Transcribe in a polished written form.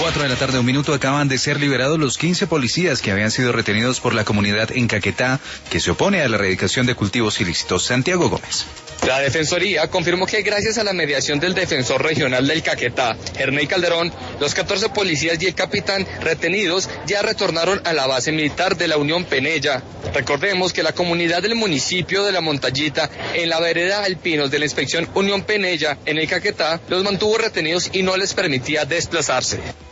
4 de la tarde, 1 minuto, acaban de ser liberados los 15 policías que habían sido retenidos por la comunidad en Caquetá, que se opone a la erradicación de cultivos ilícitos. Santiago Gómez. La Defensoría confirmó que gracias a la mediación del defensor regional del Caquetá, Herney Calderón, los 14 policías y el capitán retenidos ya retornaron a la base militar de la Unión Penella. Recordemos que la comunidad del municipio de La Montallita, en la vereda Alpinos de la inspección Unión Penella, en el Caquetá, los mantuvo retenidos y no les permitía desplazarse.